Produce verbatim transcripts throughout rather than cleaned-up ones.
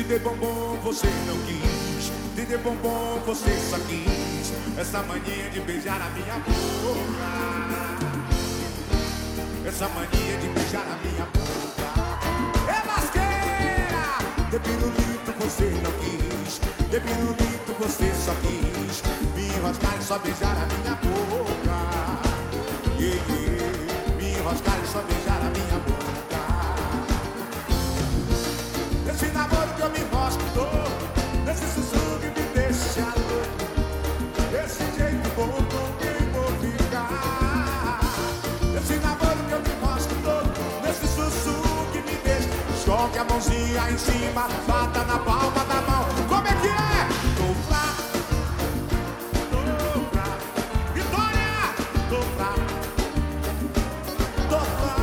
dê bombom, você não quis. Te dê bombom, você só quis. Essa mania de beijar a minha boca. Essa mania de beijar a minha boca. É lasqueira! De pirulito você não quis. De pirulito você só quis. Me enroscar e só beijar a minha boca. Yeah, yeah. Me enroscar e só beijar a minha boca. Esse namoro que eu me enrosco todo, esse sussurro que me deixa louco, esse jeito bom com quem vou ficar. Esse namoro que eu me enrosco todo, esse sussurro que me deixa. Jogue a mãozinha em cima, bata na palma da mão. Como é que é? Tô fraco, tô fraco. Vitória! Tô fraco, tô fraco.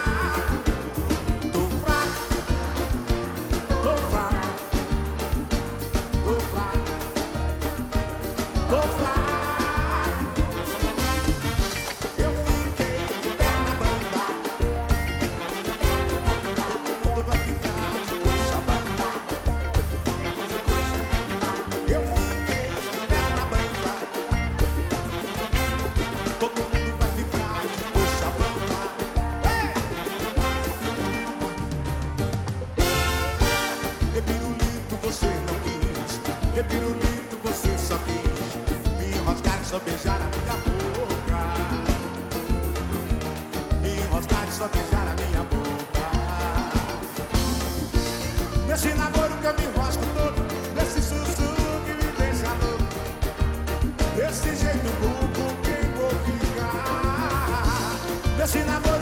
De pirulito você só quis. Me enroscar e só beijar a minha boca. Me enroscar e só beijar a minha boca. Nesse namoro que eu me enrosco todo, nesse sussurro que me deixa louco, desse jeito bom com quem vou ficar. Nesse namoro